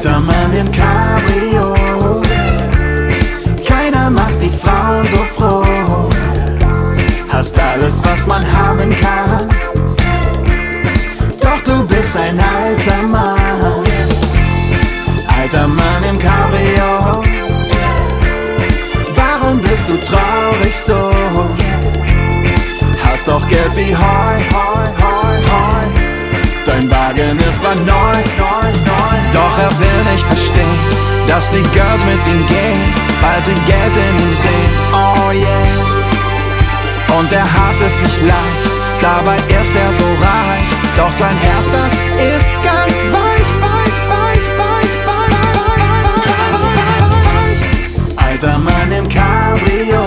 Alter Mann im Cabrio, keiner macht die Frauen so froh. Hast alles, was man haben kann, doch du bist ein alter Mann. Alter Mann im Cabrio, warum bist du traurig so? Hast doch Geld wie Heu, Heu, Heu, Heu. Dein Wagen ist brandneu, neu, neu. Doch er will nicht verstehen, dass die Girls mit ihm gehen, weil sie Geld in ihm sehen, oh yeah. Und er hat es nicht leicht, dabei ist er so reich. Doch sein Herz, das ist ganz weich, weich, weich, weich, weich, weich. Alter Mann im Cabrio,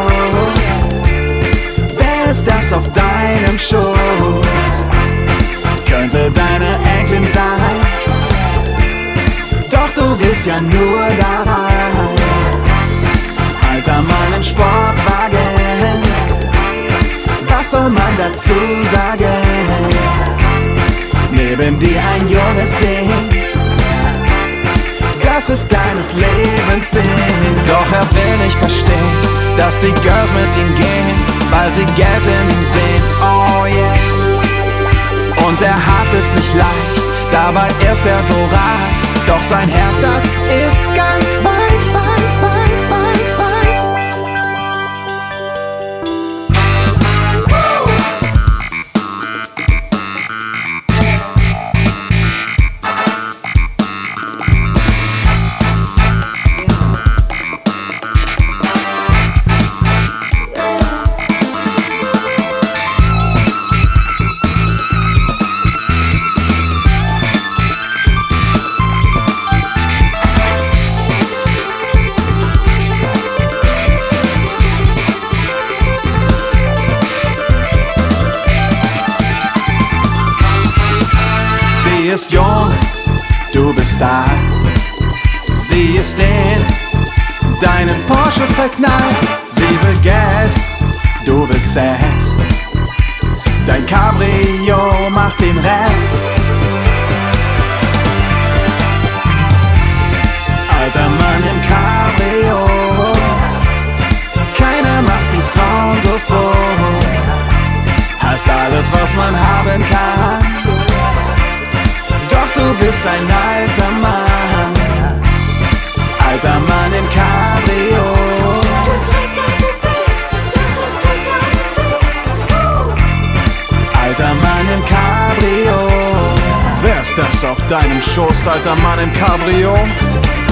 wer ist das auf deinem Schoß? Könnte deine Enkelin sein, doch du willst ja nur da rein. Alter Mann im Sportwagen, was soll man dazu sagen? Neben dir ein junges Ding, das ist deines Lebens Sinn. Doch er will nicht verstehen, dass die Girls mit ihm gehen, weil sie Geld in ihm sehen, oh yeah. Und er hat es nicht leicht, dabei ist er so reich. Doch sein Herz, das ist ganz weich, weich, weich, weich, weich. Sie ist jung, du bist alt. Sie ist in deinen Porsche verknallt. Sie will Geld, du willst Sex. Dein Cabrio macht den Rest. Alter Mann im Cabrio, keiner macht die Frauen so froh. Hast alles, was man haben kann, doch du bist ein alter Mann. Alter Mann im Cabrio, Du trägst alte Bilder, doch es tut keinem weh. alter Mann im Cabrio. Wer ist das auf deinem Schoß, alter Mann im Cabrio?